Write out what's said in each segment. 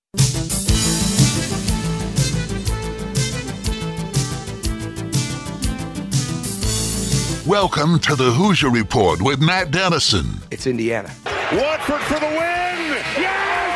Welcome to the Hoosier Report with Matt Dennison. It's Indiana. Watford for the win! Yes!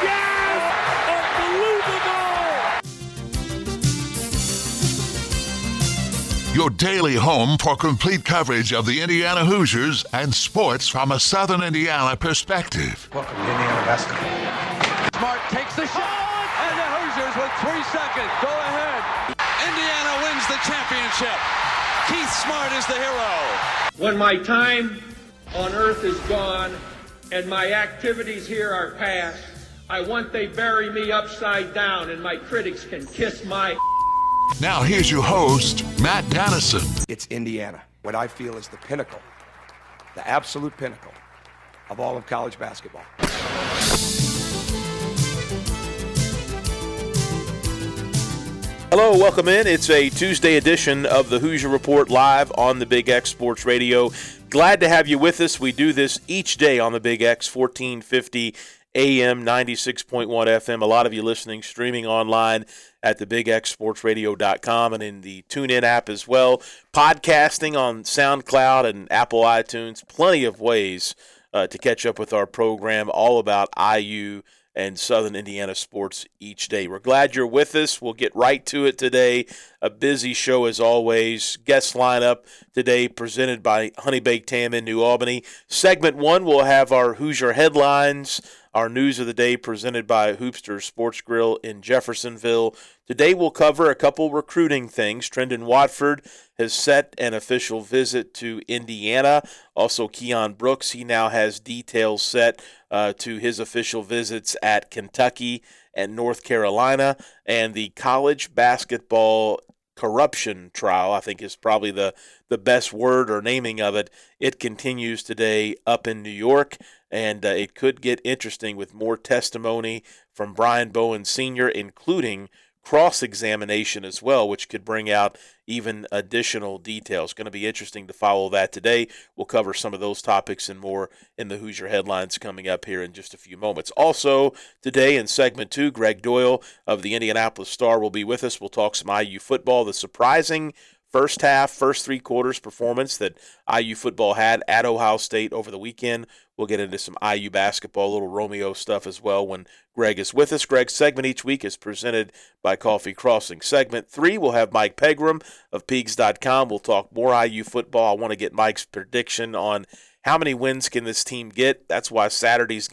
Unbelievable! Your daily home for complete coverage of the Indiana Hoosiers and sports from a Southern Indiana perspective. Welcome to Indiana basketball. Smart takes the shot, and the Hoosiers with 3 seconds go ahead. Indiana wins the championship. Keith Smart is the hero. When my time on earth is gone and my activities here are past, I want they bury me upside down and my critics can kiss my... Now here's your host, Matt Dennison. It's Indiana, what I feel is the pinnacle, the absolute pinnacle of all of college basketball. Hello, welcome in. It's a Tuesday edition of the Hoosier Report live on the Big X Sports Radio. Glad to have you with us. We do this each day on the Big X, 1450 AM, 96.1 FM. A lot of you listening, streaming online at thebigxsportsradio.com and in the TuneIn app as well. Podcasting on SoundCloud and Apple iTunes. Plenty of ways to catch up with our program all about IU and Southern Indiana sports each day. We're glad you're with us. We'll get right to it today. A busy show as always. Guest lineup today presented by Honey Baked Ham in New Albany. Segment 1, we'll have our Hoosier headlines, our news of the day presented by Hoopster Sports Grill in Jeffersonville. Today we'll cover a couple recruiting things. Trendon Watford has set an official visit to Indiana. Also, Keon Brooks, he now has details set to his official visits at Kentucky and North Carolina. And the college basketball corruption trial, I think is probably the best word or naming of it. It continues today up in New York, and it could get interesting with more testimony from Brian Bowen Sr., including cross-examination as well, which could bring out even additional details. Going to be interesting to follow that today. We'll cover some of those topics and more in the Hoosier headlines coming up here in just a few moments. Also, today in segment 2, Greg Doyle of the Indianapolis Star will be with us. We'll talk some IU football, the surprising first 3 quarters performance that IU football had at Ohio State over the weekend. We'll get into some IU basketball, little Romeo stuff as well when Greg is with us. Greg's segment each week is presented by Coffee Crossing. Segment 3, we'll have Mike Pegram of Peegs.com. We'll talk more IU football. I want to get Mike's prediction on how many wins can this team get. That's why Saturday's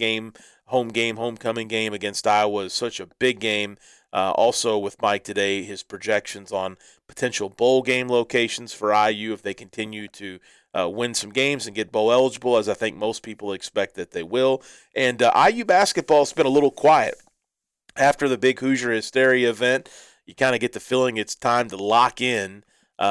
homecoming game against Iowa is such a big game. Also with Mike today, his projections on potential bowl game locations for IU if they continue to win some games and get bowl eligible, as I think most people expect that they will. And IU basketball has been a little quiet. After the big Hoosier Hysteria event, you kind of get the feeling it's time to lock in.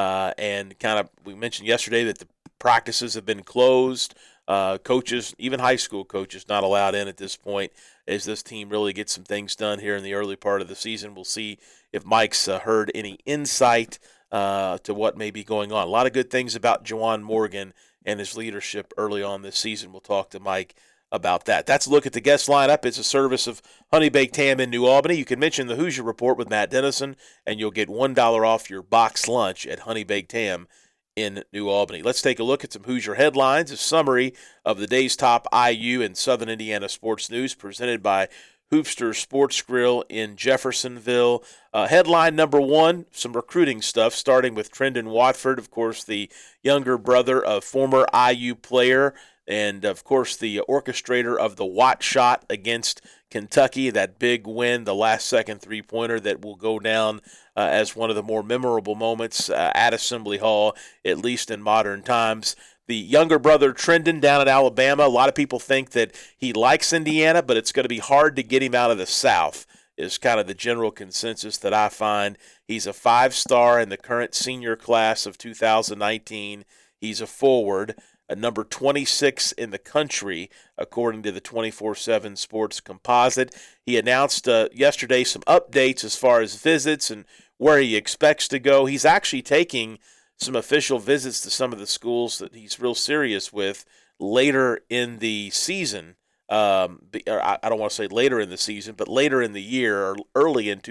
And we mentioned yesterday that the practices have been closed. Coaches, even high school coaches, not allowed in at this point as this team really gets some things done here in the early part of the season. We'll see if Mike's heard any insight to what may be going on. A lot of good things about Juwan Morgan and his leadership early on this season. We'll talk to Mike about that. That's a look at the guest lineup. It's a service of Honey Baked Ham in New Albany. You can mention the Hoosier Report with Matt Dennison, and you'll get $1 off your box lunch at Honey Baked Ham in New Albany. Let's take a look at some Hoosier headlines, a summary of the day's top IU and Southern Indiana sports news presented by Hoopster Sports Grill in Jeffersonville. Headline number 1, some recruiting stuff, starting with Trendon Watford, of course, the younger brother of former IU player and, of course, the orchestrator of the Watt shot against Kentucky, that big win, the last-second three-pointer that will go down as one of the more memorable moments at Assembly Hall, at least in modern times. The younger brother, Trendon, down in Alabama, a lot of people think that he likes Indiana, but it's going to be hard to get him out of the South, is kind of the general consensus that I find. He's a 5-star in the current senior class of 2019. He's a forward, a number 26 in the country, according to the 24/7 Sports Composite. He announced yesterday some updates as far as visits and where he expects to go. He's actually taking some official visits to some of the schools that he's real serious with later in the season I don't want to say later in the season, but later in the year or early in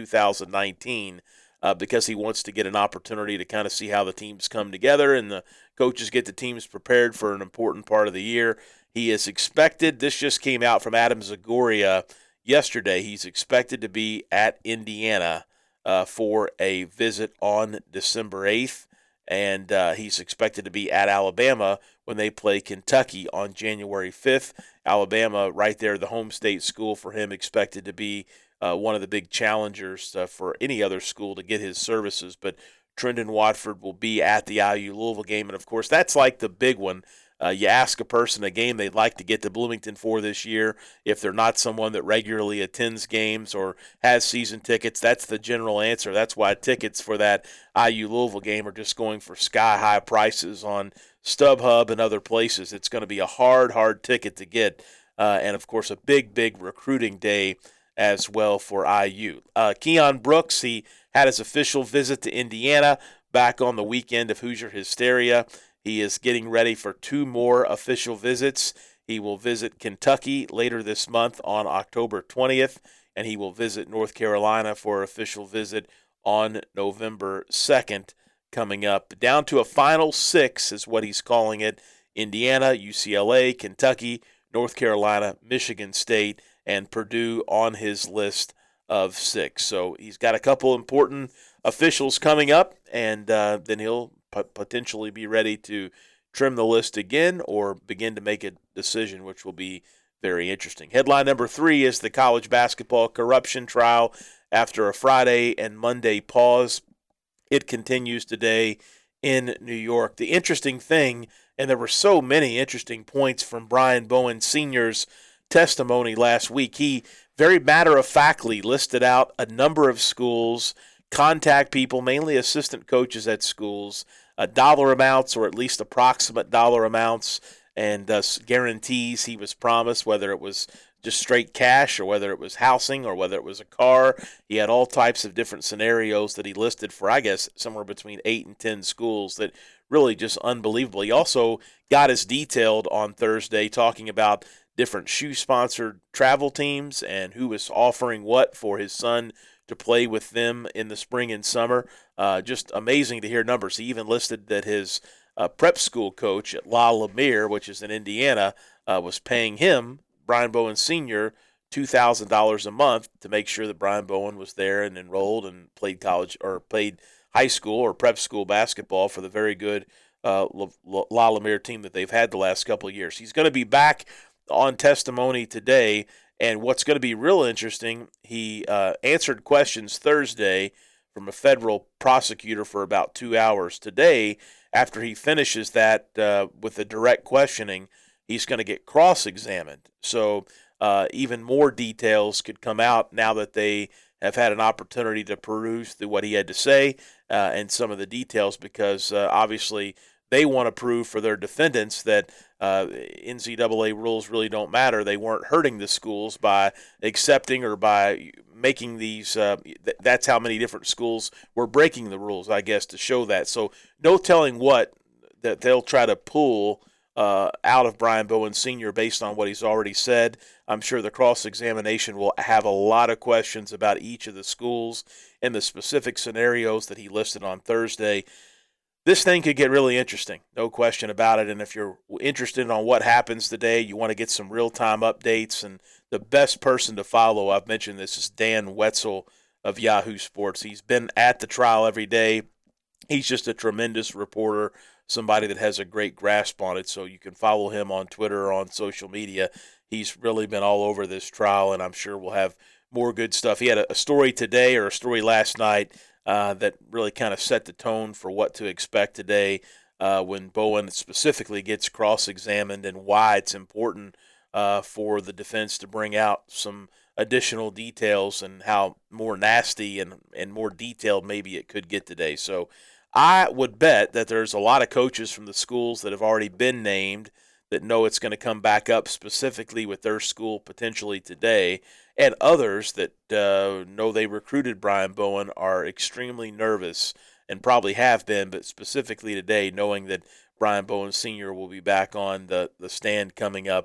2019, because he wants to get an opportunity to kind of see how the teams come together and the coaches get the teams prepared for an important part of the year. He is expected, this just came out from Adam Zagoria yesterday, he's expected to be at Indiana for a visit on December 8th, and he's expected to be at Alabama when they play Kentucky on January 5th. Alabama, right there, the home state school for him, expected to be one of the big challengers for any other school to get his services. But Trendon Watford will be at the IU-Louisville game, and, of course, that's like the big one. You ask a person a game they'd like to get to Bloomington for this year. If they're not someone that regularly attends games or has season tickets, that's the general answer. That's why tickets for that IU-Louisville game are just going for sky-high prices on StubHub and other places. It's going to be a hard ticket to get, and, of course, a big recruiting day as well for IU. Keon Brooks, he had his official visit to Indiana back on the weekend of Hoosier Hysteria. He is getting ready for 2 more official visits. He will visit Kentucky later this month on October 20th, and he will visit North Carolina for an official visit on November 2nd coming up. Down to a final 6 is what he's calling it. Indiana, UCLA, Kentucky, North Carolina, Michigan State, and Purdue on his list of 6. So he's got a couple important officials coming up, and then he'll potentially be ready to trim the list again or begin to make a decision, which will be very interesting. Headline number 3 is the college basketball corruption trial. After a Friday and Monday pause, it continues today in New York. The interesting thing, and there were so many interesting points from Brian Bowen Sr.'s testimony last week, he very matter-of-factly listed out a number of schools, contact people, mainly assistant coaches at schools, dollar amounts or at least approximate dollar amounts and guarantees he was promised, whether it was just straight cash or whether it was housing or whether it was a car. He had all types of different scenarios that he listed for, I guess, somewhere between 8 and 10 schools that really just unbelievable. He also got as detailed on Thursday talking about different shoe-sponsored travel teams and who was offering what for his son to play with them in the spring and summer. Just amazing to hear numbers. He even listed that his prep school coach at La Lumiere, which is in Indiana, was paying him, Brian Bowen Sr., $2,000 a month to make sure that Brian Bowen was there and enrolled and played college or played high school or prep school basketball for the very good La Lumiere team that they've had the last couple of years. He's going to be back on testimony today. And what's going to be real interesting, he answered questions Thursday from a federal prosecutor for about 2 hours. Today, after he finishes that with the direct questioning, he's going to get cross-examined. So even more details could come out now that they have had an opportunity to peruse through what he had to say and some of the details, because obviously they want to prove for their defendants that NCAA rules really don't matter. They weren't hurting the schools by accepting or by making these that's how many different schools were breaking the rules, I guess, to show that. So no telling what that they'll try to pull out of Brian Bowen Sr. based on what he's already said. I'm sure the cross-examination will have a lot of questions about each of the schools and the specific scenarios that he listed on Thursday. This thing could get really interesting, no question about it. And if you're interested on what happens today, you want to get some real-time updates, and the best person to follow, I've mentioned this, is Dan Wetzel of Yahoo Sports. He's been at the trial every day. He's just a tremendous reporter, somebody that has a great grasp on it, so you can follow him on Twitter or on social media. He's really been all over this trial, and I'm sure we'll have more good stuff. He had a story today, or a story last night, that really kind of set the tone for what to expect today when Bowen specifically gets cross-examined, and why it's important for the defense to bring out some additional details and how more nasty and more detailed maybe it could get today. So I would bet that there's a lot of coaches from the schools that have already been named that know it's going to come back up specifically with their school potentially today, and others that know they recruited Brian Bowen are extremely nervous and probably have been, but specifically today, knowing that Brian Bowen Sr. will be back on the stand coming up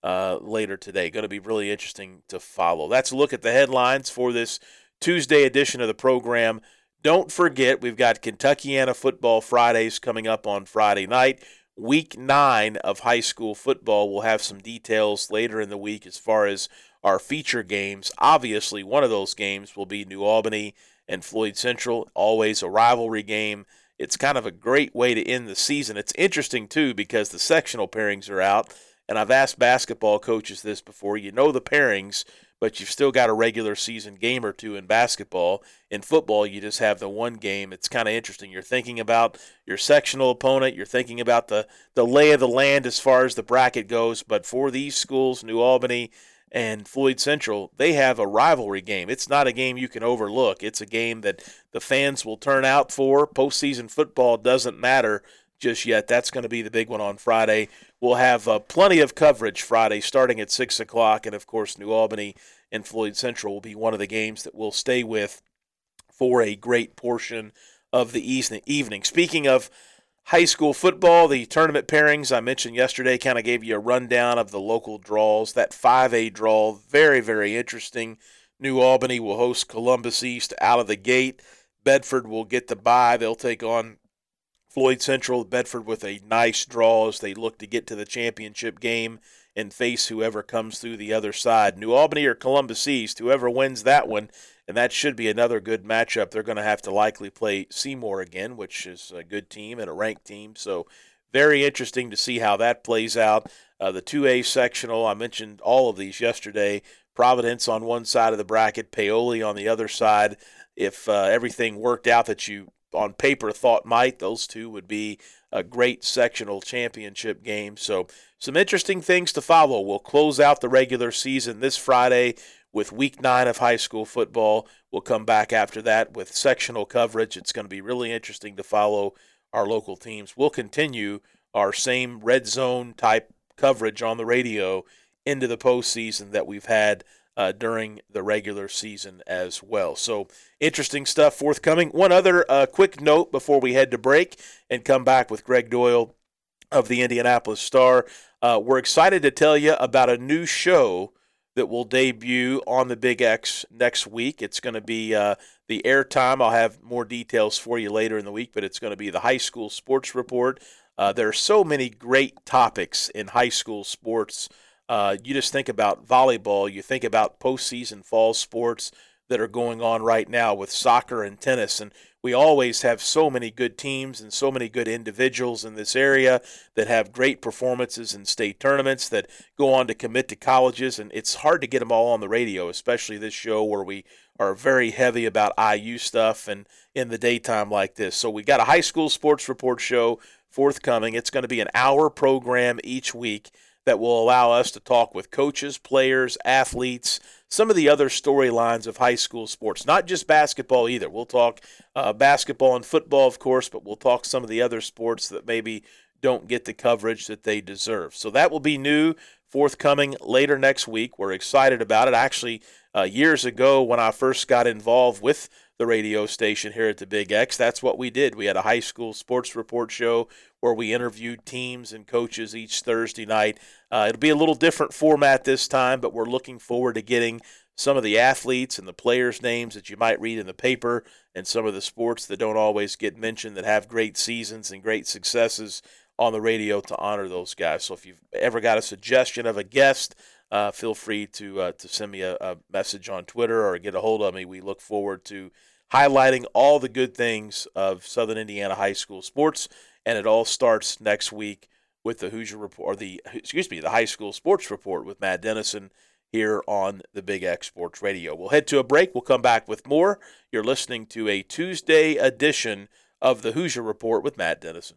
later today. Going to be really interesting to follow. That's a look at the headlines for this Tuesday edition of the program. Don't forget, we've got Kentuckiana football Fridays coming up on Friday night. Week 9 of high school football. We'll have some details later in the week as far as our feature games. Obviously, one of those games will be New Albany and Floyd Central, always a rivalry game. It's kind of a great way to end the season. It's interesting, too, because the sectional pairings are out, and I've asked basketball coaches this before. You know the pairings, but you've still got a regular season game or two in basketball. In football, you just have the one game. It's kind of interesting. You're thinking about your sectional opponent. You're thinking about the lay of the land as far as the bracket goes. But for these schools, New Albany and Floyd Central, they have a rivalry game. It's not a game you can overlook. It's a game that the fans will turn out for. Postseason football doesn't matter just yet. That's going to be the big one on Friday. We'll have plenty of coverage Friday starting at 6 o'clock, and, of course, New Albany and Floyd Central will be one of the games that we'll stay with for a great portion of the evening. Speaking of high school football, the tournament pairings I mentioned yesterday kind of gave you a rundown of the local draws. That 5A draw, very, very interesting. New Albany will host Columbus East out of the gate. Bedford will get the bye. They'll take on Floyd Central. Bedford with a nice draw as they look to get to the championship game and face whoever comes through the other side. New Albany or Columbus East, whoever wins that one, and that should be another good matchup. They're going to have to likely play Seymour again, which is a good team and a ranked team. So very interesting to see how that plays out. The 2A sectional, I mentioned all of these yesterday. Providence on one side of the bracket, Paoli on the other side. If everything worked out that you on paper thought might, those two would be a great sectional championship game. So some interesting things to follow. We'll close out the regular season this Friday with Week 9 of high school football. We'll come back after that with sectional coverage. It's going to be really interesting to follow our local teams. We'll continue our same red zone type coverage on the radio into the postseason that we've had during the regular season as well. So interesting stuff forthcoming. One other quick note before we head to break and come back with Greg Doyle of the Indianapolis Star. We're excited to tell you about a new show that will debut on the Big X next week. It's going to be the airtime. I'll have more details for you later in the week, but it's going to be the High School Sports Report. There are so many great topics in high school sports. You just think about volleyball, you think about postseason fall sports that are going on right now with soccer and tennis, and we always have so many good teams and so many good individuals in this area that have great performances in state tournaments that go on to commit to colleges, and it's hard to get them all on the radio, especially this show where we are very heavy about IU stuff and in the daytime like this. So we got a High School Sports Report show forthcoming. It's going to be an hour program each week that will allow us to talk with coaches, players, athletes, some of the other storylines of high school sports, not just basketball either. We'll talk basketball and football, of course, but we'll talk some of the other sports that maybe don't get the coverage that they deserve. So that will be new, forthcoming later next week. We're excited about it. Actually, years ago when I first got involved with the radio station here at the Big X, that's what we did. We had a high school sports report show where we interviewed teams and coaches each Thursday night. It'll be a little different format this time, but we're looking forward to getting some of the athletes and the players' names that you might read in the paper and some of the sports that don't always get mentioned that have great seasons and great successes on the radio to honor those guys. So if you've ever got a suggestion of a guest, feel free to send me a message on Twitter or get a hold of me. We look forward to highlighting all the good things of Southern Indiana high school sports, and it all starts next week with the Hoosier Report, or the High School Sports Report with Matt Dennison here on the Big X Sports Radio. We'll head to a break. We'll come back with more. You're listening to a Tuesday edition of the Hoosier Report with Matt Dennison.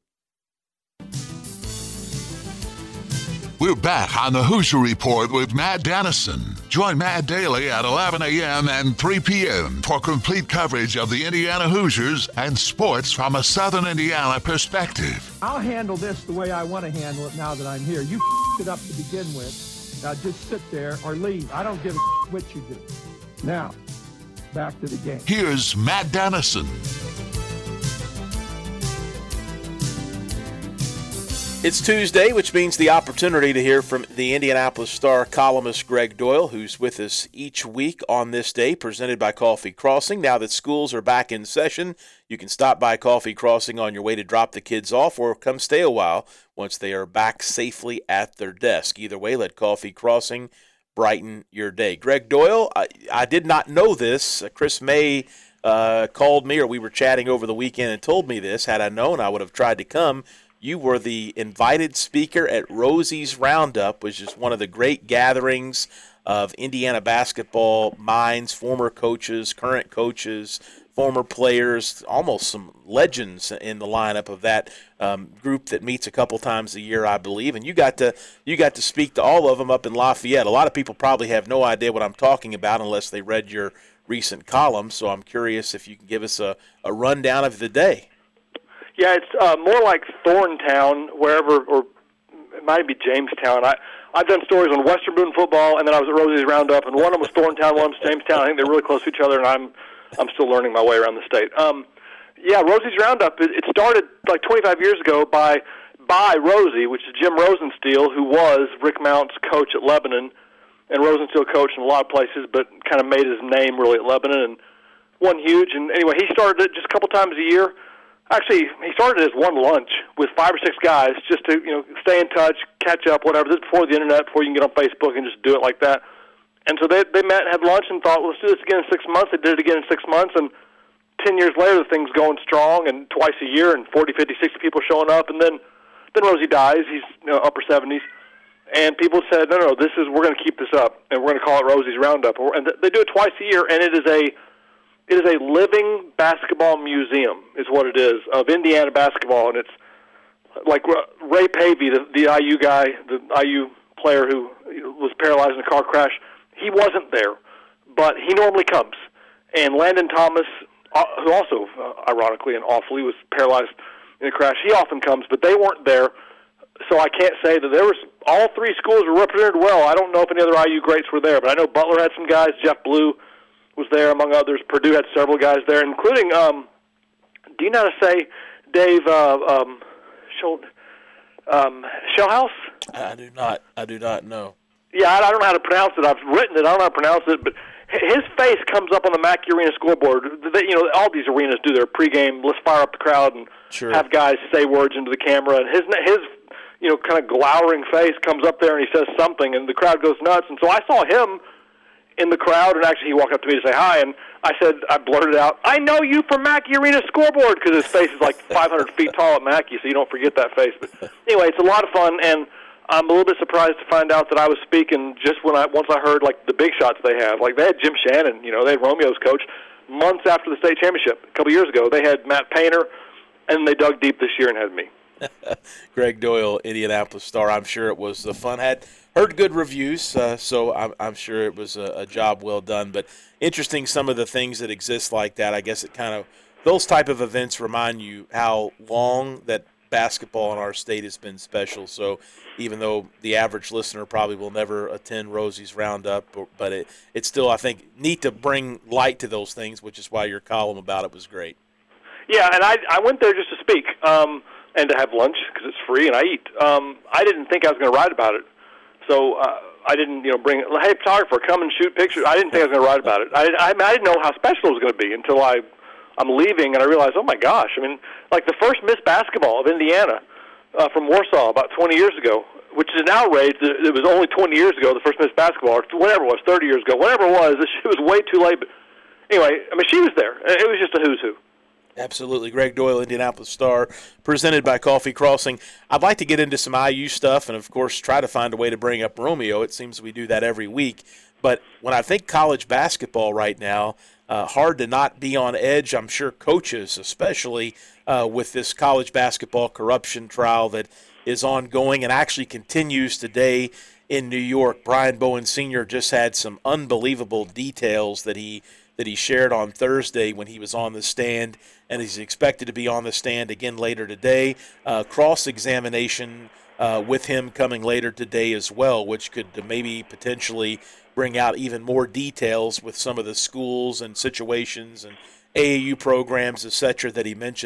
We're back on the Hoosier Report with Matt Dennison. Join Matt daily at 11 a.m. and 3 p.m. for complete coverage of the Indiana Hoosiers and sports from a Southern Indiana perspective. I'll handle this the way I want to handle it now that I'm here. You it up to begin with. Now just sit there or leave. I don't give a what you do. Now, back to the game. Here's Matt Dennison. It's Tuesday, which means the opportunity to hear from the Indianapolis Star columnist Greg Doyle, who's with us each week on this day, presented by Coffee Crossing. Now that schools are back in session, you can stop by Coffee Crossing on your way to drop the kids off or come stay a while once they are back safely at their desk. Either way, let Coffee Crossing brighten your day. Greg Doyle, I did not know this. Chris May called me, or we were chatting over the weekend and told me this. Had I known, I would have tried to come. You were the invited speaker at Rosie's Roundup, which is one of the great gatherings of Indiana basketball minds, former coaches, current coaches, former players, almost some legends in the lineup of that group that meets a couple times a year, I believe. And you got to speak to all of them up in Lafayette. A lot of people probably have no idea what I'm talking about unless they read your recent column. So I'm curious if you can give us a rundown of the day. Yeah, it's more like Thorntown, wherever, or it might be Jamestown. I've done stories on Western Boone football, and then I was at Rosie's Roundup, and one of them was Thorntown, one of them was Jamestown. I think they're really close to each other, and I'm still learning my way around the state. Yeah, Rosie's Roundup, it started like 25 years ago by Rosie, which is Jim Rosensteel, who was Rick Mount's coach at Lebanon, and Rosensteel coached in a lot of places, but kind of made his name really at Lebanon and won huge. And anyway, he started it just a couple times a year. Actually, he started as one lunch with 5 or 6 guys just to, stay in touch, catch up, whatever. This is before the internet, before you can get on Facebook and just do it like that. And so they met and had lunch and thought, well, let's do this again in 6 months. They did it again in 6 months, and 10 years later, the thing's going strong, and twice a year, and 40, 50, 60 people showing up. And then Rosie dies. He's upper 70s. And people said, no, we're going to keep this up, and we're going to call it Rosie's Roundup. And they do it twice a year, and it is a living basketball museum, is what it is, of Indiana basketball. And it's like Ray Pavey, the IU guy, the IU player who was paralyzed in a car crash. He wasn't there, but he normally comes. And Landon Thomas, who also, ironically and awfully, was paralyzed in a crash, he often comes, but they weren't there. So I can't say that there was all 3 schools were represented well. I don't know if any other IU greats were there, but I know Butler had some guys. Jeff Blue was there, among others. Purdue had several guys there, including, do you know how to say, Dave Shellhouse? I do not know. Yeah, I don't know how to pronounce it. I've written it. I don't know how to pronounce it, but his face comes up on the Mackey Arena scoreboard. All these arenas do their pregame, let's fire up the crowd and have guys say words into the camera. And his kind of glowering face comes up there and he says something, and the crowd goes nuts. And so I saw him in the crowd, and actually he walked up to me to say hi, and I blurted out, I know you from Mackey Arena scoreboard, because his face is like 500 feet tall at Mackey, so you don't forget that face. But anyway, it's a lot of fun, and I'm a little bit surprised to find out that I was speaking just once I heard like the big shots they have. Like they had Jim Shannon, they had Romeo's coach months after the state championship a couple years ago. They had Matt Painter, and they dug deep this year and had me. Greg Doyle, Indianapolis Star. I'm sure it was fun. Had heard good reviews, so I'm sure it was a job well done. But interesting, some of the things that exist like that. I guess those type of events remind you how long that basketball in our state has been special. So even though the average listener probably will never attend Rosie's Roundup, but it's still, I think, neat to bring light to those things, which is why your column about it was great. Yeah, and I went there just to speak and to have lunch because it's free and I eat. I didn't think I was going to write about it. So I didn't, bring, hey, photographer, come and shoot pictures. I didn't think I was going to write about it. I didn't know how special it was going to be until I'm leaving and I realized, oh, my gosh. I mean, like the first Miss Basketball of Indiana from Warsaw about 20 years ago, which is an outrage. It was only 20 years ago, the first Miss Basketball, or whatever it was, 30 years ago, whatever it was. It was way too late. But anyway, I mean, she was there. It was just a who's who. Absolutely. Greg Doyle, Indianapolis Star, presented by Coffee Crossing. I'd like to get into some IU stuff and, of course, try to find a way to bring up Romeo. It seems we do that every week. But when I think college basketball right now, hard to not be on edge. I'm sure coaches, especially with this college basketball corruption trial that is ongoing and actually continues today in New York. Brian Bowen Sr. just had some unbelievable details that he shared on Thursday when he was on the stand, and he's expected to be on the stand again later today. Cross-examination with him coming later today as well, which could maybe potentially bring out even more details with some of the schools and situations and AAU programs, et cetera, that he mentioned.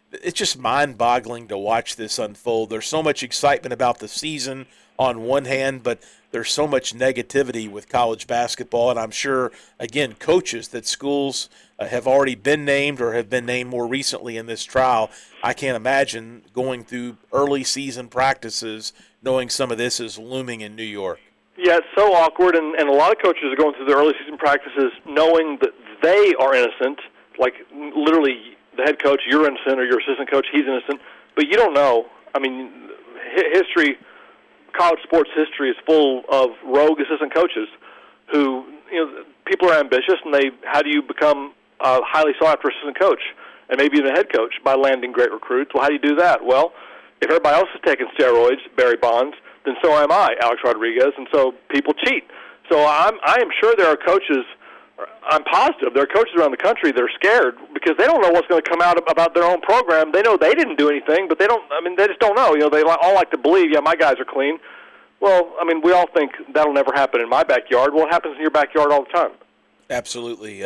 it's just mind-boggling to watch this unfold. There's so much excitement about the season on one hand, but there's so much negativity with college basketball, and I'm sure, again, coaches that schools have already been named or have been named more recently in this trial. I can't imagine going through early season practices knowing some of this is looming in New York. Yeah, it's so awkward, and a lot of coaches are going through the early season practices knowing that they are innocent, like literally the head coach, you're innocent, or your assistant coach, he's innocent, but you don't know. I mean, history, college sports history is full of rogue assistant coaches who, people are ambitious, and how do you become a highly sought-after assistant coach and maybe even a head coach? By landing great recruits. Well, how do you do that? Well, if everybody else is taking steroids, Barry Bonds, then so am I, Alex Rodriguez, and so people cheat. So I am sure there are coaches, I'm positive there are coaches around the country that are scared because they don't know what's going to come out about their own program. They know they didn't do anything, but they just don't know. They all like to believe, my guys are clean. Well, we all think that'll never happen in my backyard. Well, it happens in your backyard all the time. Absolutely.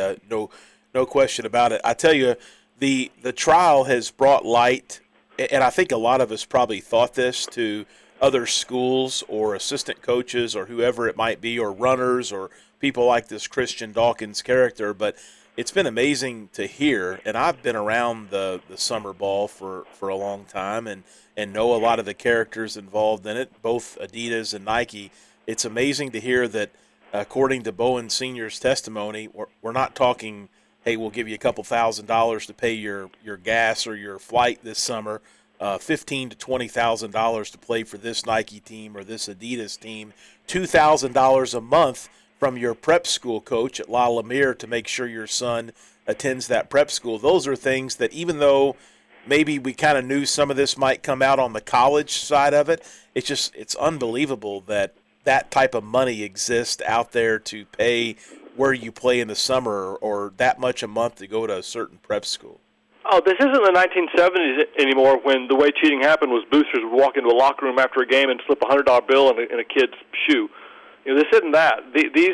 No question about it. I tell you, the trial has brought light, and I think a lot of us probably thought this, to other schools or assistant coaches or whoever it might be, or runners or people like this Christian Dawkins character, but it's been amazing to hear, and I've been around the summer ball for a long time and know a lot of the characters involved in it, both Adidas and Nike. It's amazing to hear that, according to Bowen Sr.'s testimony, we're not talking, hey, we'll give you a couple $1,000s to pay your gas or your flight this summer, $15,000 to $20,000 to play for this Nike team or this Adidas team, $2,000 a month from your prep school coach at La Lumiere to make sure your son attends that prep school. Those are things that, even though maybe we kind of knew some of this might come out on the college side of it, it's unbelievable that type of money exists out there to pay where you play in the summer or that much a month to go to a certain prep school. Oh, this isn't the 1970s anymore when the way cheating happened was boosters would walk into a locker room after a game and slip a $100 bill in a kid's shoe. This isn't that. These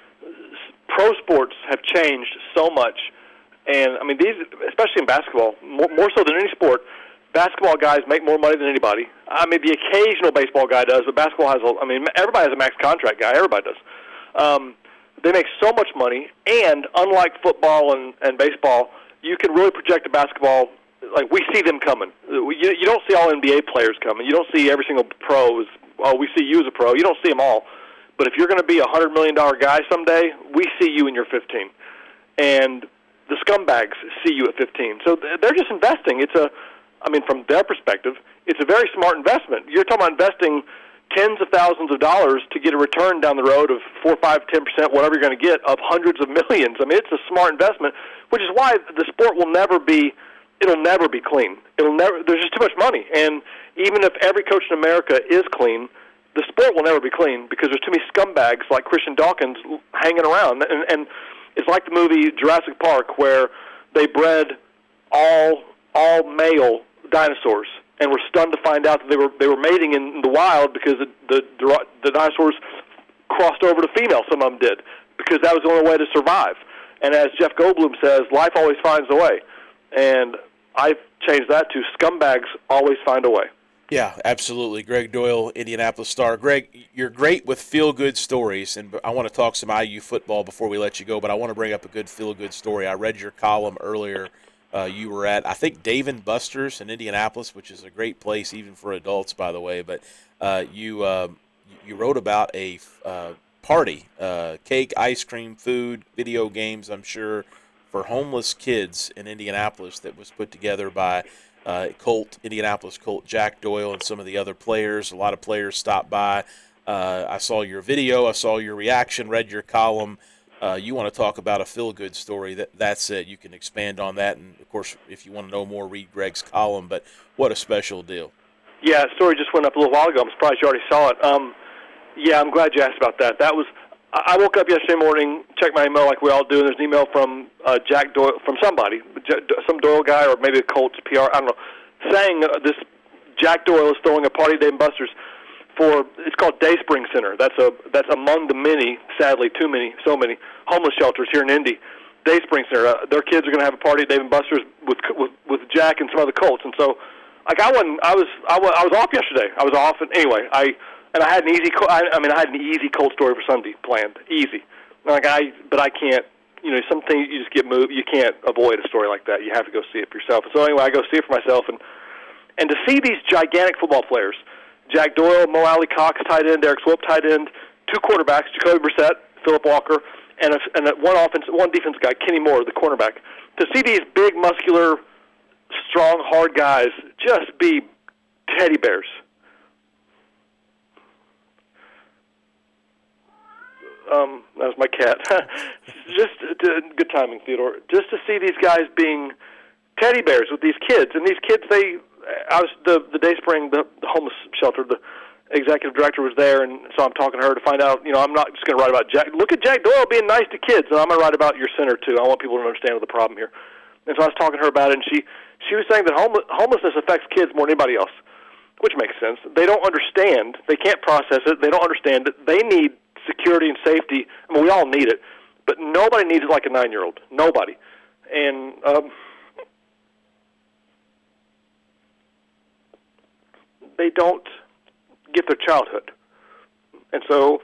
pro sports have changed so much, and these, especially in basketball, more so than any sport, basketball guys make more money than anybody. The occasional baseball guy does, but basketball has everybody has a max contract guy. Everybody does. They make so much money, and unlike football and baseball, you can really project a basketball. Like, we see them coming. You don't see all NBA players coming. You don't see every single pro we see you as a pro. You don't see them all. But if you're going to be a $100 million guy someday, we see you in your 15. And the scumbags see you at 15. So they're just investing. From their perspective, it's a very smart investment. You're talking about investing tens of thousands of dollars to get a return down the road of 4, 5, 10%, whatever you're going to get, of hundreds of millions. It's a smart investment, which is why the sport will never be clean. There's just too much money. And even if every coach in America is clean, the sport will never be clean because there's too many scumbags like Christian Dawkins hanging around. And it's like the movie Jurassic Park, where they bred all male dinosaurs and were stunned to find out that they were mating in the wild because the dinosaurs crossed over to female. Some of them did, because that was the only way to survive. And as Jeff Goldblum says, life always finds a way. And I've changed that to scumbags always find a way. Yeah, absolutely. Greg Doyle, Indianapolis Star. Greg, you're great with feel-good stories, and I want to talk some IU football before we let you go, but I want to bring up a good feel-good story. I read your column earlier. You were at, I think, Dave & Buster's in Indianapolis, which is a great place even for adults, by the way, but you wrote about a party, cake, ice cream, food, video games, I'm sure, for homeless kids in Indianapolis that was put together by Indianapolis Colt Jack Doyle and some of the other players. A lot of players stopped by. I saw your video. I saw your reaction, read your column. You want to talk about a feel-good story. That's it. You can expand on that. And, of course, if you want to know more, read Greg's column. But what a special deal. Yeah, the story just went up a little while ago. I'm surprised you already saw it. Yeah, I'm glad you asked about that. I woke up yesterday morning, checked my email like we all do, and there's an email from Jack Doyle, from somebody, some Doyle guy or maybe a Colts PR, I don't know, saying this Jack Doyle is throwing a party at Dave & Buster's it's called Dayspring Center. That's among the many, sadly so many homeless shelters here in Indy. Dayspring Center. Their kids are going to have a party at Dave & Buster's with Jack and some other Colts, and so like I was off yesterday. I was off, and anyway, I had an easy I had an easy Colt story for Sunday planned, easy. But I can't. You know, something you just get moved. You can't avoid a story like that. You have to go see it for yourself. So anyway, I go see it for myself, and to see these gigantic football players, Jack Doyle, Mo Alley Cox tight end, Derek Swope tight end, 2 quarterbacks, Jacoby Brissett, Philip Walker, and one defensive guy, Kenny Moore, the cornerback. To see these big, muscular, strong, hard guys just be teddy bears. That was my cat. Just good timing, Theodore. Just to see these guys being teddy bears with these kids, and these kids, I was the Dayspring, the homeless shelter, the executive director was there, and so I'm talking to her to find out. You know, I'm not just going to write about Jack. Look at Jack Doyle being nice to kids, and I'm going to write about your center too. I want people to understand the problem here. And so I was talking to her about it, and she was saying that homelessness affects kids more than anybody else, which makes sense. They don't understand. They can't process it. They don't understand it. They need security and safety. I mean, we all need it, but nobody needs it like a 9-year-old. Nobody. And they don't get their childhood. And so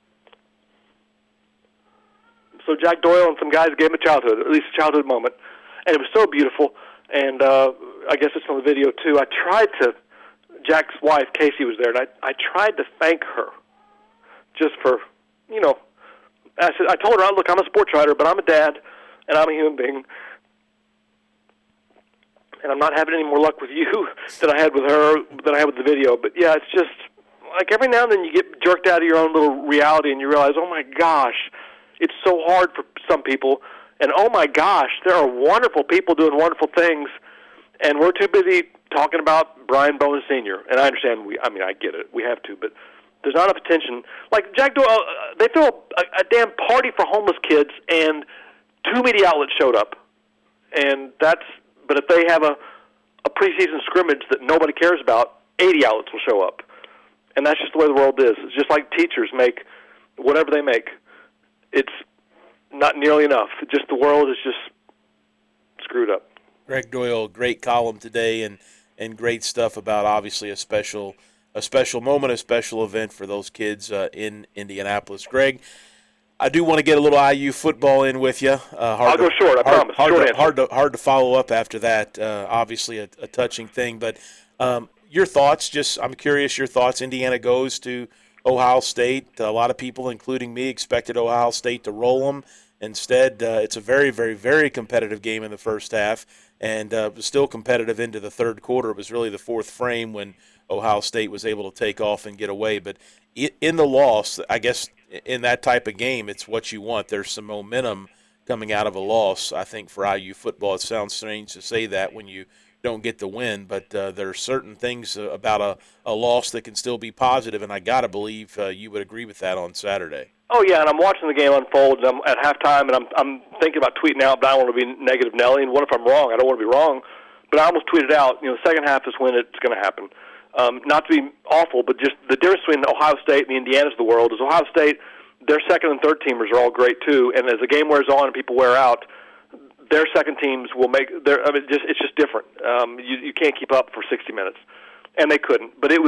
Jack Doyle and some guys gave him a childhood, at least a childhood moment. And it was so beautiful. And I guess it's on the video, too. Jack's wife, Casey, was there, and I tried to thank her just for, you know, I told her, look, I'm a sports writer, but I'm a dad, and I'm a human being. And I'm not having any more luck with you than I had with her, than I had with the video. But, yeah, it's just, like every now and then you get jerked out of your own little reality and you realize, oh, my gosh, it's so hard for some people. And, oh, my gosh, there are wonderful people doing wonderful things. And we're too busy talking about Brian Bowen Sr. And I understand, I get it. We have to. But there's not enough attention. Like Jack Doyle, they threw a damn party for homeless kids, and 2 media outlets showed up. And but if they have a preseason scrimmage that nobody cares about, 80 outlets will show up. And that's just the way the world is. It's just like teachers make whatever they make. It's not nearly enough. Just the world is just screwed up. Greg Doyle, great column today, and great stuff about obviously a special moment, a special event for those kids in Indianapolis. Greg, I do want to get a little IU football in with you. I'll go short, I promise. Hard to follow up after that. Obviously a touching thing, but your thoughts. I'm curious your thoughts. Indiana goes to Ohio State. A lot of people, including me, expected Ohio State to roll them. Instead, it's a very, very, very competitive game in the first half, and was still competitive into the third quarter. It was really the fourth frame when Ohio State was able to take off and get away. But in the loss, I guess in that type of game, it's what you want. There's some momentum coming out of a loss, I think, for IU football. It sounds strange to say that when you don't get the win, but there are certain things about a loss that can still be positive, and I got to believe you would agree with that on Saturday. Oh, yeah, and I'm watching the game unfold, and I'm at halftime, and I'm thinking about tweeting out, but I don't want to be negative Nelly, and what if I'm wrong? I don't want to be wrong. But I almost tweeted out, the second half is when it's going to happen. Not to be awful, but just the difference between Ohio State and the Indianas of the world is Ohio State, their second and third teamers are all great too, and as the game wears on and people wear out, their second teams will make it's just different. You can't keep up for 60 minutes, and they couldn't. But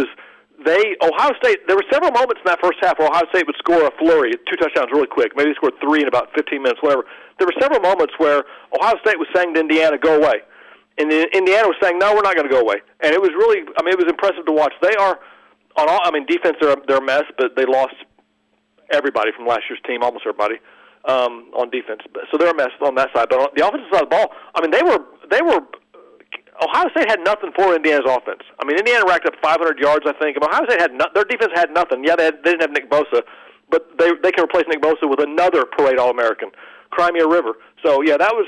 Ohio State, there were several moments in that first half where Ohio State would score a flurry, 2 touchdowns really quick. Maybe they scored 3 in about 15 minutes, whatever. There were several moments where Ohio State was saying to Indiana, go away. And Indiana was saying, no, we're not going to go away. And it was really, it was impressive to watch. They are, defense, they're a mess, but they lost everybody from last year's team, almost everybody, on defense. So they're a mess on that side. But on the offensive side of the ball, they were Ohio State had nothing for Indiana's offense. Indiana racked up 500 yards, I think. Ohio State their defense had nothing. Yeah, they didn't have Nick Bosa, but they can replace Nick Bosa with another Parade All-American, Crimea River. So, yeah, that was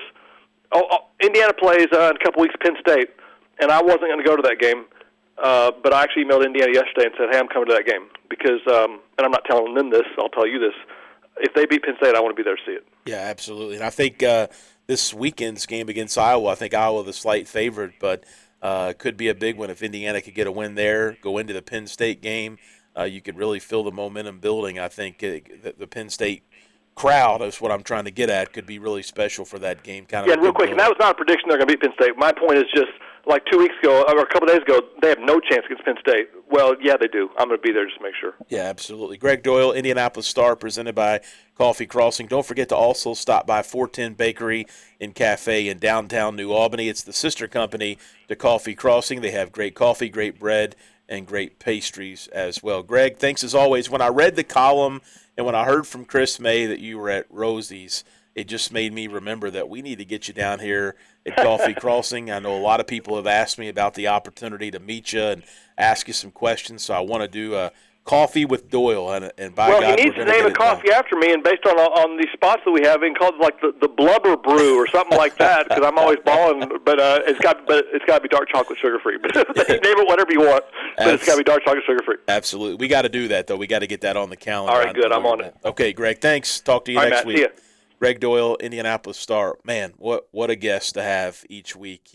Indiana plays in a couple weeks Penn State, and I wasn't going to go to that game, but I actually emailed Indiana yesterday and said, hey, I'm coming to that game because, and I'm not telling them this, I'll tell you this, if they beat Penn State, I want to be there to see it. Yeah, absolutely. And I think this weekend's game against Iowa, I think Iowa the slight favorite, but could be a big one if Indiana could get a win there, go into the Penn State game. You could really feel the momentum building. I think the Penn State crowd is what I'm trying to get at. Could be really special for that game. Yeah, and real quick, and that was not a prediction they're going to beat Penn State. My point is just like 2 weeks ago or a couple days ago, they have no chance against Penn State. Well, yeah, they do. I'm going to be there just to make sure. Yeah, absolutely. Greg Doyle, Indianapolis Star, presented by Coffee Crossing. Don't forget to also stop by 410 Bakery and Cafe in downtown New Albany. It's the sister company to Coffee Crossing. They have great coffee, great bread, and great pastries as well. Greg, thanks as always. When I read the column and when I heard from Chris May that you were at Rosie's, it just made me remember that we need to get you down here at Coffee Crossing. I know a lot of people have asked me about the opportunity to meet you and ask you some questions, so I want to do a Coffee with Doyle. And by well, God, he needs to name a coffee after me, and based on the spots that we have, he can call it like the Blubber Brew or something like that, because I'm always balling. But it's got to be dark chocolate, sugar free. But name it whatever you want, but it's got to be dark chocolate, sugar free. Absolutely, we got to do that though. We got to get that on the calendar. All right, good. I'm on it. Okay, Greg. Thanks. Talk to you next Matt, week. see ya. Greg Doyle, Indianapolis Star. Man, what a guest to have each week.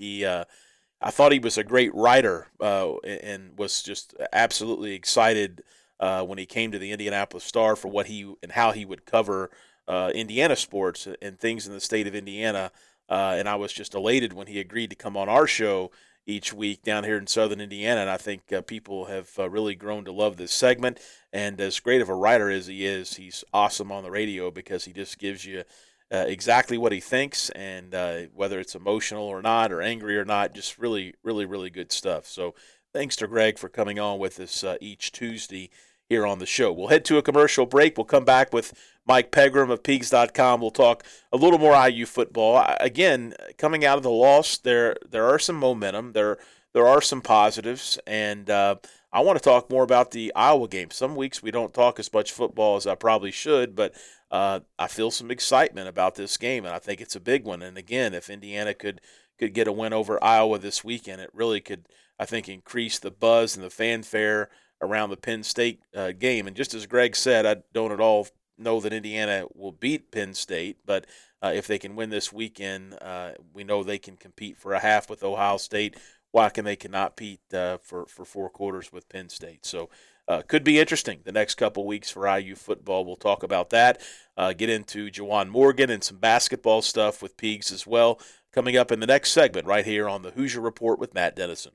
I thought he was a great writer and was just absolutely excited when he came to the Indianapolis Star for what he and how he would cover Indiana sports and things in the state of Indiana. And I was just elated when he agreed to come on our show each week down here in southern Indiana. And I think people have really grown to love this segment. And as great of a writer as he is, he's awesome on the radio because he just gives you exactly what he thinks, and whether it's emotional or not or angry or not, just really, really, really good stuff. So thanks to Greg for coming on with us each Tuesday here on the show. We'll head to a commercial break. We'll come back with Mike Pegram of Peegs.com. We'll talk a little more IU football. Again, coming out of the loss, there are some momentum. There are some positives, and I want to talk more about the Iowa game. Some weeks we don't talk as much football as I probably should, but I feel some excitement about this game, and I think it's a big one. And again, if Indiana could get a win over Iowa this weekend, it really could, I think, increase the buzz and the fanfare around the Penn State game. And just as Greg said, I don't at all know that Indiana will beat Penn State, but if they can win this weekend, we know they can compete for a half with Ohio State. Why can they cannot compete for 4 quarters with Penn State? So could be interesting the next couple weeks for IU football. We'll talk about that, get into Juwan Morgan and some basketball stuff with Peegs as well, coming up in the next segment right here on the Hoosier Report with Matt Dennison.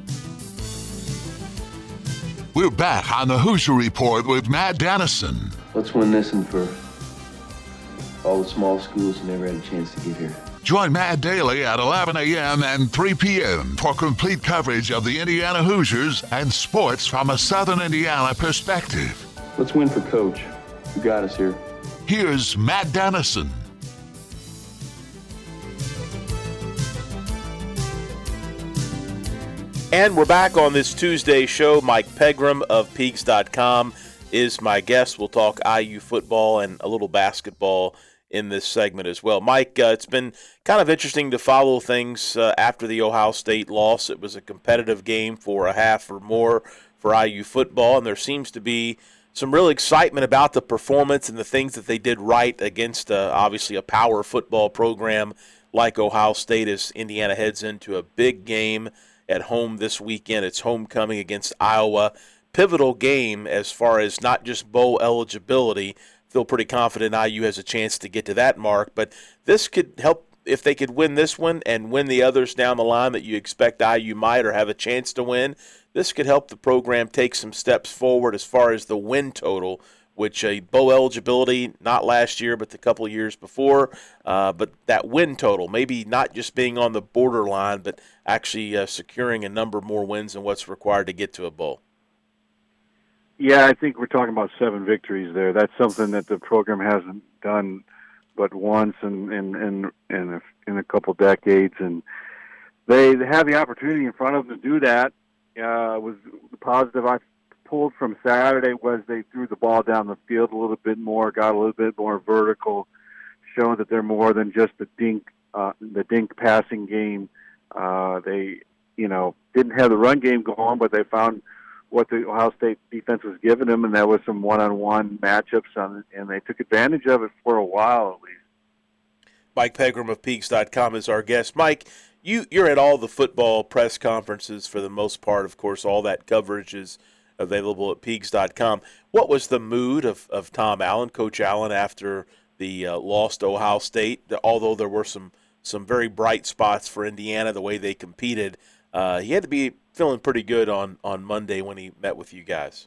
We're back on the Hoosier Report with Matt Dennison. Let's win this one for all the small schools who never had a chance to get here. Join Matt daily at 11 a.m. and 3 p.m. for complete coverage of the Indiana Hoosiers and sports from a Southern Indiana perspective. Let's win for Coach, who got us here. Here's Matt Dennison. And we're back on this Tuesday show. Mike Pegram of Peegs.com is my guest. We'll talk IU football and a little basketball in this segment as well. Mike, it's been kind of interesting to follow things after the Ohio State loss. It was a competitive game for a half or more for IU football, and there seems to be some real excitement about the performance and the things that they did right against obviously a power football program like Ohio State as Indiana heads into a big game at home this weekend. It's homecoming against Iowa. Pivotal game as far as not just bowl eligibility. Feel pretty confident IU has a chance to get to that mark, but this could help if they could win this one and win the others down the line that you expect IU might or have a chance to win. This could help the program take some steps forward as far as the win total, which bowl eligibility, not last year but the couple of years before, but that win total, maybe not just being on the borderline, but actually securing a number more wins than what's required to get to a bowl. Yeah, I think we're talking about 7 victories there. That's something that the program hasn't done but once in a couple decades, and they have the opportunity in front of them to do that. Was the positive I pulled from Saturday was they threw the ball down the field a little bit more, got a little bit more vertical, showing that they're more than just the dink passing game. They didn't have the run game going, but they found what the Ohio State defense was giving them, and that was some one-on-one matchups, and they took advantage of it for a while at least. Mike Pegram of Peegs.com is our guest. Mike, you're at all the football press conferences for the most part. Of course, all that coverage is available at Peegs.com. What was the mood of Tom Allen, Coach Allen, after the loss to Ohio State. Although there were some very bright spots for Indiana, the way they competed, he had to be feeling pretty good on Monday when he met with you guys.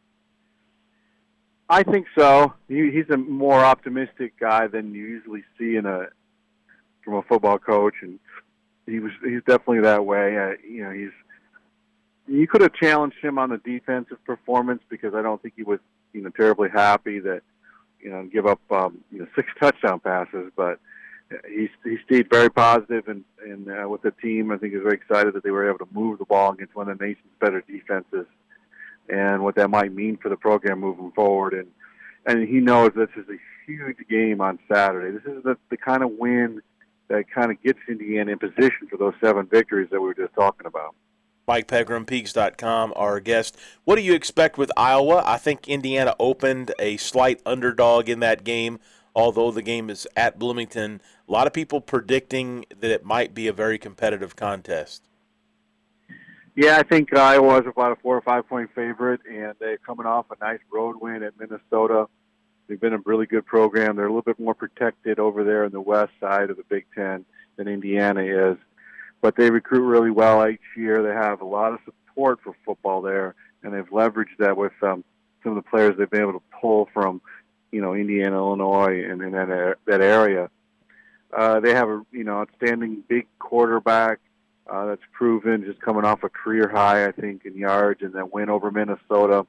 I think so. He's a more optimistic guy than you usually see from a football coach, and he's definitely that way. You could have challenged him on the defensive performance, because I don't think he was terribly happy that give up 6 touchdown passes, but he stayed very positive and with the team. I think he was very excited that they were able to move the ball against one of the nation's better defenses, and what that might mean for the program moving forward. And he knows this is a huge game on Saturday. This is the kind of win that kind of gets Indiana in position for those 7 victories that we were just talking about. Mike Pegram, Peaks.com, our guest. What do you expect with Iowa? I think Indiana opened a slight underdog in that game, although the game is at Bloomington. A lot of people predicting that it might be a very competitive contest. Yeah, I think Iowa is about a 4 or 5 point favorite, and they're coming off a nice road win at Minnesota. They've been a really good program. They're a little bit more protected over there in the west side of the Big Ten than Indiana is. But they recruit really well each year. They have a lot of support for football there, and they've leveraged that with some of the players they've been able to pull from, Indiana, Illinois, and in that area. They have a outstanding big quarterback that's proven, just coming off a career high, I think, in yards, and that win over Minnesota.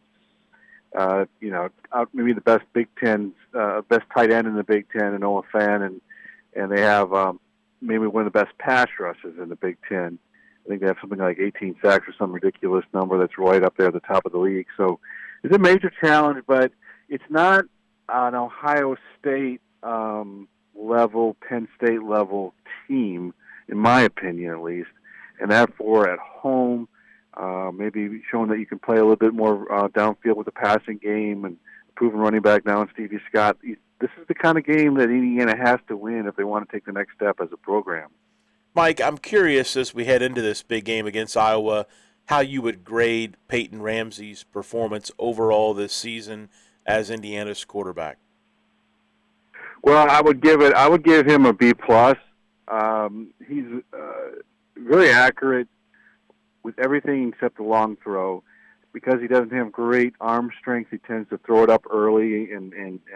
Maybe the best Big Ten, best tight end in the Big Ten, Noah Fan, and they have maybe one of the best pass rushes in the Big Ten. I think they have something like 18 sacks or some ridiculous number that's right up there at the top of the league. So it's a major challenge, but it's not an Ohio State level, Penn State level team, in my opinion at least. And therefore, at home, maybe showing that you can play a little bit more downfield with the passing game, and proven running back now in Stevie Scott. This is the kind of game that Indiana has to win if they want to take the next step as a program. Mike, I'm curious, as we head into this big game against Iowa, how you would grade Peyton Ramsey's performance overall this season as Indiana's quarterback. Well, I would give him a B+. He's really accurate with everything except the long throw. Because he doesn't have great arm strength, he tends to throw it up early, and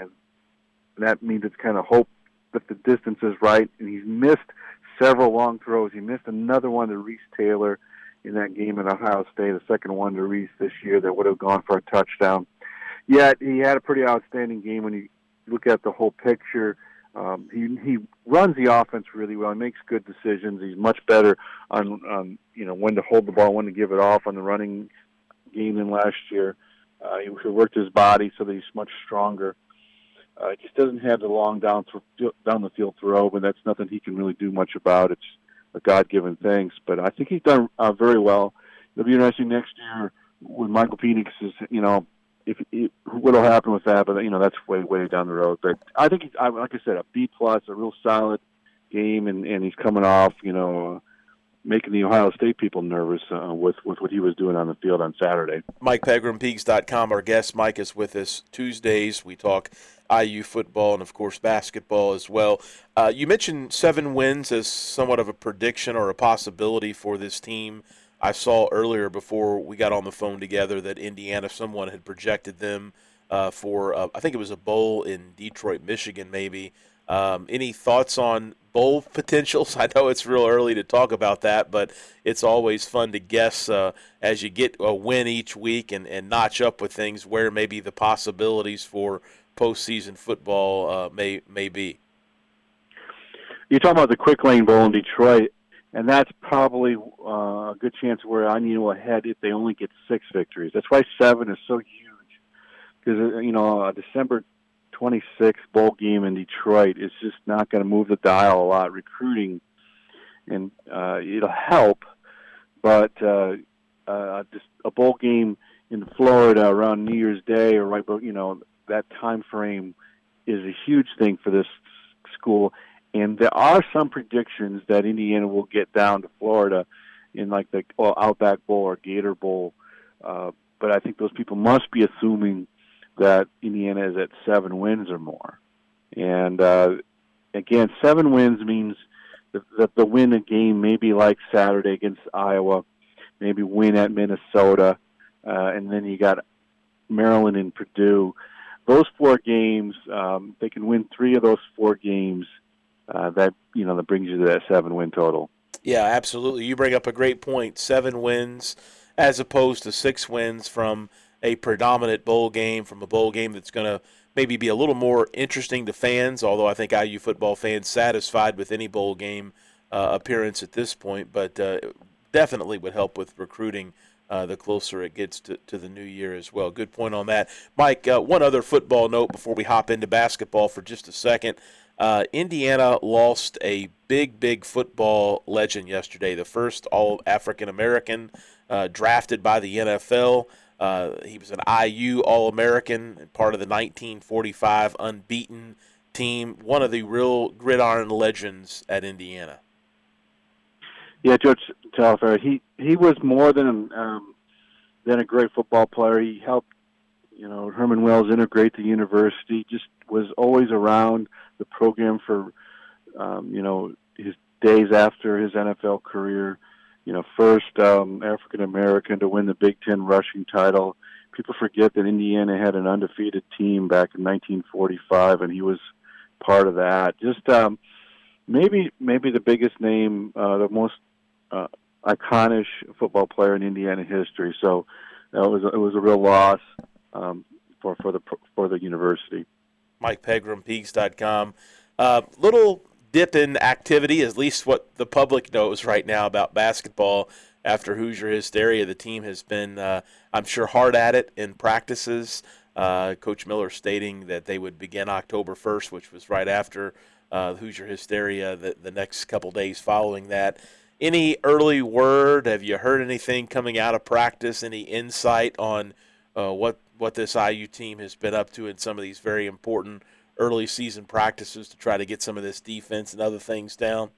that means it's kind of hope that the distance is right. And he's missed several long throws. He missed another one to Reese Taylor in that game at Ohio State, the second one to Reese this year that would have gone for a touchdown. Yet he had a pretty outstanding game when you look at the whole picture. He runs the offense really well. He makes good decisions. He's much better on when to hold the ball, when to give it off on the running game than last year. He worked his body so that he's much stronger. He just doesn't have the long down the field throw, but that's nothing he can really do much about. It's a God-given thing. But I think he's done very well. It'll be interesting next year when Michael Penix is, what'll happen with that. But that's way down the road. But I think like I said, a B+, a real solid game, and he's coming off, making the Ohio State people nervous with what he was doing on the field on Saturday. Mike Pegram, Peaks.com, our guest. Mike is with us Tuesdays. We talk IU football and, of course, basketball as well. You mentioned 7 wins as somewhat of a prediction or a possibility for this team. I saw earlier before we got on the phone together that Indiana, someone had projected them for, I think it was a bowl in Detroit, Michigan, maybe. Any thoughts on bowl potentials? I know it's real early to talk about that, but it's always fun to guess as you get a win each week and notch up with things where maybe the possibilities for postseason football may be. You're talking about the Quick Lane Bowl in Detroit, and that's probably a good chance where Indiana will head if they only get 6 victories. That's why 7 is so huge, because December 26th bowl game in Detroit is just not going to move the dial a lot. Recruiting, and it'll help, but just a bowl game in Florida around New Year's Day or right, that time frame is a huge thing for this school. And there are some predictions that Indiana will get down to Florida in like the Outback Bowl or Gator Bowl, but I think those people must be assuming that Indiana is at 7 wins or more. And again, 7 wins means that the win a game maybe like Saturday against Iowa, maybe win at Minnesota, and then you got Maryland and Purdue. Those 4 games, they can win 3 of those 4 games. That brings you to that 7-win total. Yeah, absolutely. You bring up a great point. 7 wins as opposed to 6 wins from a predominant bowl game, from a bowl game that's going to maybe be a little more interesting to fans, although I think IU football fans satisfied with any bowl game appearance at this point, but definitely would help with recruiting the closer it gets to the new year as well. Good point on that. Mike, one other football note before we hop into basketball for just a second. Indiana lost a big football legend yesterday, the first All-African-American drafted by the NFL. He was an IU All-American and part of the 1945 unbeaten team, one of the real gridiron legends at Indiana. Yeah, George Taliaferro, he was more than a great football player. He helped, Herman Wells integrate the university, just was always around the program for, his days after his NFL career. First African-American to win the Big Ten rushing title. People forget that Indiana had an undefeated team back in 1945, and he was part of that. Just maybe the biggest name, the most iconic football player in Indiana history. So it was a real loss for the university. Mike Pegram, Peegs.com. Little dip in activity, at least what the public knows right now about basketball after Hoosier Hysteria. The team has been, I'm sure, hard at it in practices. Coach Miller stating that they would begin October 1st, which was right after Hoosier Hysteria, the next couple days following that. Any early word? Have you heard anything coming out of practice? Any insight on what this IU team has been up to in some of these very important early season practices to try to get some of this defense and other things down?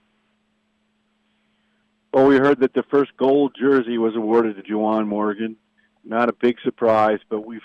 Well, we heard that the first gold jersey was awarded to Juwan Morgan. Not a big surprise, but we've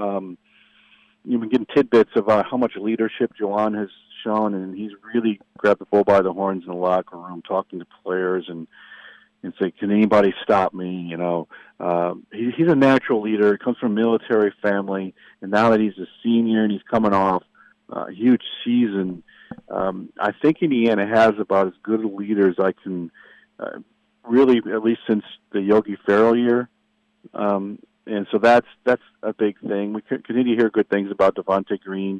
you've been getting tidbits about how much leadership Juwan has shown, and he's really grabbed the bull by the horns in the locker room, talking to players and say, "Can anybody stop me?" He's a natural leader. He comes from a military family, and now that he's a senior and he's coming off a huge season, I think Indiana has about as good a leader as I can really, at least since the Yogi Ferrell year. And so that's a big thing. We continue to hear good things about Devontae Green.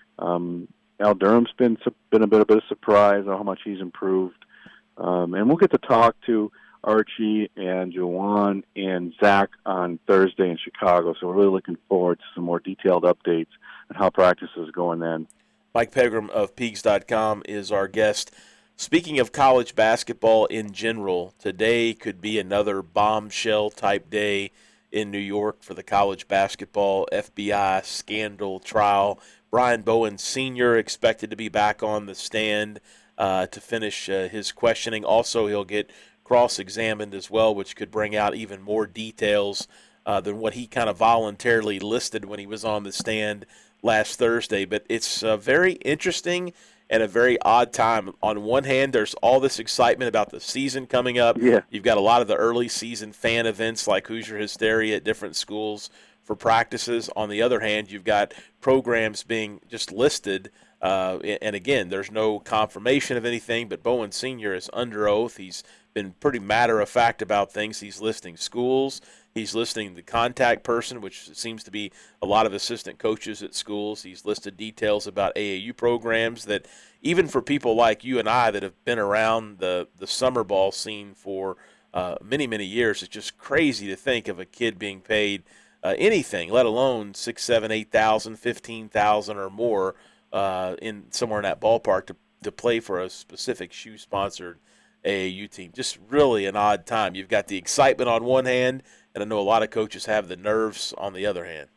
Al Durham's been a bit of a surprise on how much he's improved. And we'll get to talk to Archie and Juwan and Zach on Thursday in Chicago. So we're really looking forward to some more detailed updates on how practice is going then. Mike Pegram of Peegs.com is our guest. Speaking of college basketball in general, today could be another bombshell-type day in New York for the college basketball FBI scandal trial. Brian Bowen Sr. expected to be back on the stand to finish his questioning. Also, he'll get cross-examined as well, which could bring out even more details than what he kind of voluntarily listed when he was on the stand last Thursday. But it's very interesting and a very odd time. On one hand, there's all this excitement about the season coming up. Yeah. You've got a lot of the early season fan events like Hoosier Hysteria at different schools for practices. On the other hand, you've got programs being just listed. And again, there's no confirmation of anything, but Bowen Sr. is under oath. He's been pretty matter-of-fact about things. He's listing schools. He's listing the contact person, which seems to be a lot of assistant coaches at schools. He's listed details about AAU programs that even for people like you and I that have been around the summer ball scene for many, many years, it's just crazy to think of a kid being paid anything, let alone $6,000, $7,000, $15,000, $15,000 or more in somewhere in that ballpark to play for a specific shoe-sponsored AAU team. Just really an odd time. You've got the excitement on one hand, and I know a lot of coaches have the nerves on the other hand.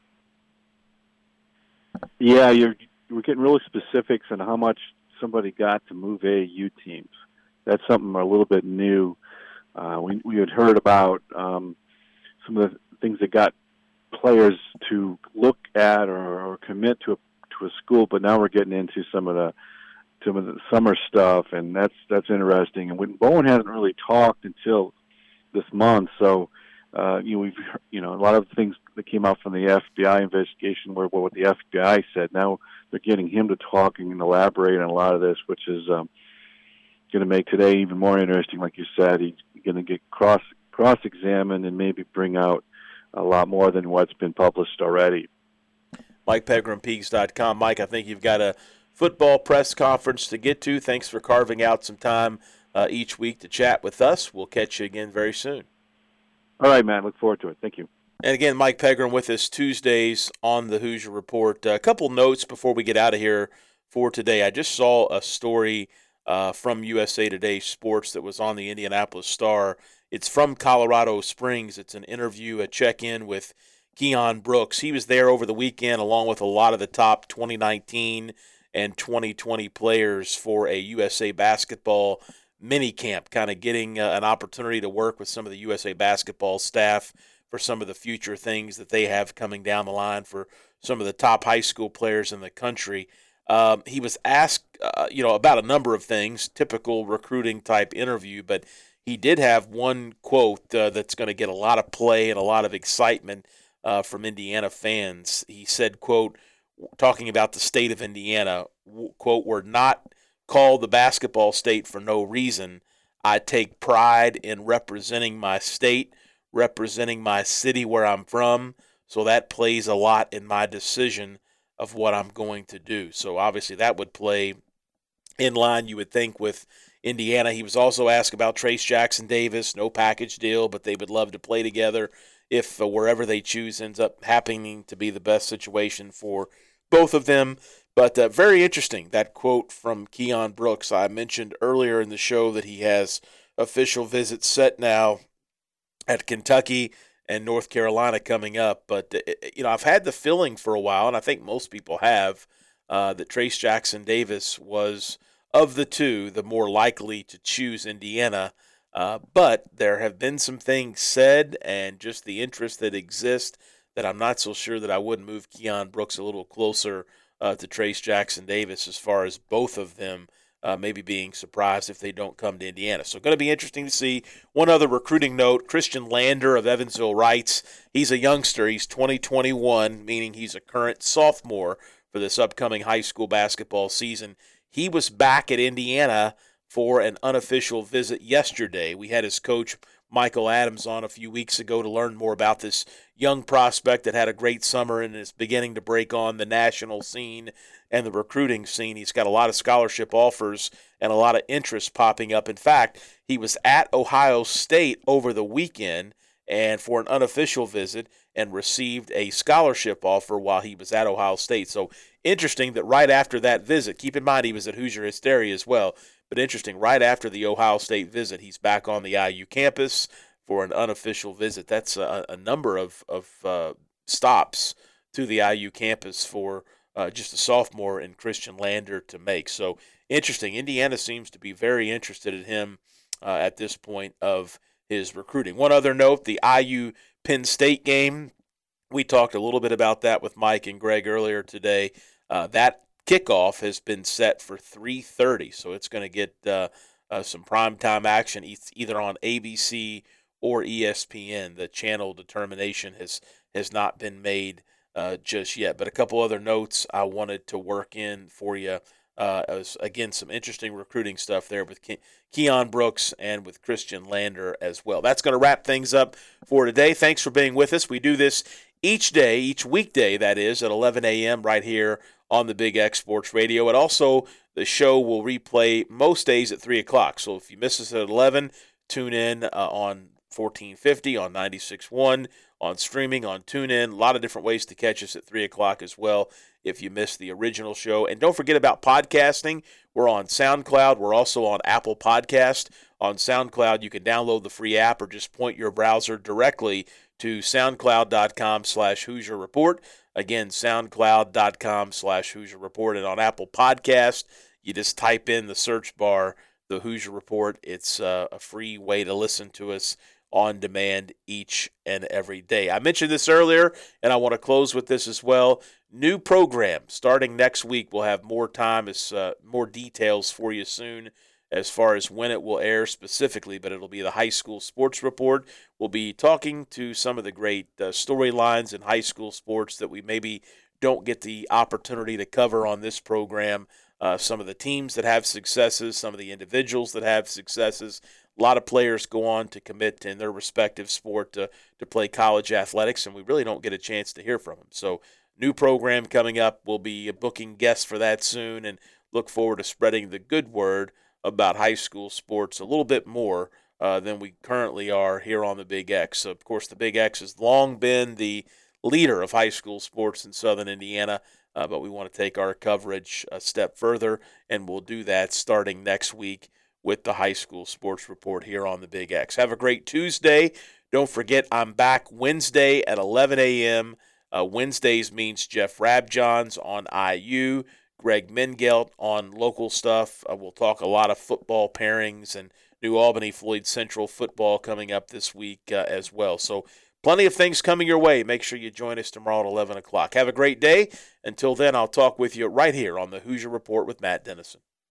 Yeah, we're getting really specifics on how much somebody got to move AAU teams. That's something a little bit new. We had heard about some of the things that got players to look at or commit to to a school. But now we're getting into some of the summer stuff, and that's interesting. And Bowen hasn't really talked until this month, so we've a lot of things that came out from the FBI investigation were what the FBI said. Now they're getting him to talk and elaborate on a lot of this, which is going to make today even more interesting. Like you said, he's going to get cross-examined and maybe bring out a lot more than what's been published already. Mike Pegram, Peegs.com. Mike, I think you've got a football press conference to get to. Thanks for carving out some time each week to chat with us. We'll catch you again very soon. All right, man. Look forward to it. Thank you. And again, Mike Pegram with us Tuesdays on the Hoosier Report. A couple notes before we get out of here for today. I just saw a story from USA Today Sports that was on the Indianapolis Star. It's from Colorado Springs. It's an interview, a check-in with Keon Brooks. He was there over the weekend along with a lot of the top 2019 and 2020 players for a USA Basketball mini camp, kind of getting an opportunity to work with some of the USA Basketball staff for some of the future things that they have coming down the line for some of the top high school players in the country. He was asked, about a number of things, typical recruiting type interview, but he did have one quote that's going to get a lot of play and a lot of excitement from Indiana fans. He said, quote, talking about the state of Indiana, quote, "We're not called the basketball state for no reason. I take pride in representing my state, representing my city where I'm from, so that plays a lot in my decision of what I'm going to do." So obviously that would play in line, you would think, with Indiana. He was also asked about Trace Jackson Davis, no package deal, but they would love to play together if wherever they choose ends up happening to be the best situation for both of them. But very interesting, that quote from Keon Brooks. I mentioned earlier in the show that he has official visits set now at Kentucky and North Carolina coming up. But, I've had the feeling for a while, and I think most people have, that Trace Jackson Davis was, of the two, the more likely to choose Indiana. But there have been some things said and just the interest that exists that I'm not so sure that I wouldn't move Keon Brooks a little closer to Trace Jackson Davis as far as both of them maybe being surprised if they don't come to Indiana. So going to be interesting to see. One other recruiting note, Christian Lander of Evansville writes, he's a youngster. He's 2021, meaning he's a current sophomore for this upcoming high school basketball season. He was back at Indiana for an unofficial visit yesterday. We had his coach, Michael Adams, on a few weeks ago to learn more about this young prospect that had a great summer and is beginning to break on the national scene and the recruiting scene. He's got a lot of scholarship offers and a lot of interest popping up. In fact, he was at Ohio State over the weekend and for an unofficial visit and received a scholarship offer while he was at Ohio State. So interesting that right after that visit, keep in mind he was at Hoosier Hysteria as well, but interesting, right after the Ohio State visit, he's back on the IU campus for an unofficial visit. That's a number of stops to the IU campus for just a sophomore in Christian Lander to make. So interesting. Indiana seems to be very interested in him at this point of his recruiting. One other note, the IU Penn State game, we talked a little bit about that with Mike and Greg earlier today. That kickoff has been set for 3:30, so it's going to get some primetime action either on ABC or ESPN. The channel determination has not been made just yet. But a couple other notes I wanted to work in for you. Again, some interesting recruiting stuff there with Keon Brooks and with Christian Lander as well. That's going to wrap things up for today. Thanks for being with us. We do this each day, each weekday, that is, at 11 a.m. right here on the Big X Sports Radio. And also, the show will replay most days at 3 o'clock. So if you miss us at 11, tune in on 1450, on 96.1, on streaming, on TuneIn. A lot of different ways to catch us at 3 o'clock as well if you missed the original show. And don't forget about podcasting. We're on SoundCloud. We're also on Apple Podcast. On SoundCloud, you can download the free app or just point your browser directly to soundcloud.com/Hoosier Report. Again, soundcloud.com/Hoosier Report. And on Apple Podcast, you just type in the search bar, the Hoosier Report. It's a free way to listen to us on demand each and every day. I mentioned this earlier, and I want to close with this as well. new program starting next week. We'll have more time, more details for you soon as far as when it will air specifically, but it'll be the High School Sports Report. We'll be talking to some of the great storylines in high school sports that we maybe don't get the opportunity to cover on this program. Some of the teams that have successes, some of the individuals that have successes. A lot of players go on to commit in their respective sport to play college athletics, and we really don't get a chance to hear from them. So new program coming up. We'll be booking guests for that soon and look forward to spreading the good word about high school sports a little bit more than we currently are here on the Big X. Of course, the Big X has long been the leader of high school sports in Southern Indiana, but we want to take our coverage a step further, and we'll do that starting next week with the High School Sports Report here on the Big X. Have a great Tuesday. Don't forget, I'm back Wednesday at 11 a.m. Wednesdays means Jeff Rabjohns on IU, Greg Mengelt on local stuff. We'll talk a lot of football pairings and New Albany Floyd Central football coming up this week as well. So plenty of things coming your way. Make sure you join us tomorrow at 11 o'clock. Have a great day. Until then, I'll talk with you right here on the Hoosier Report with Matt Dennison.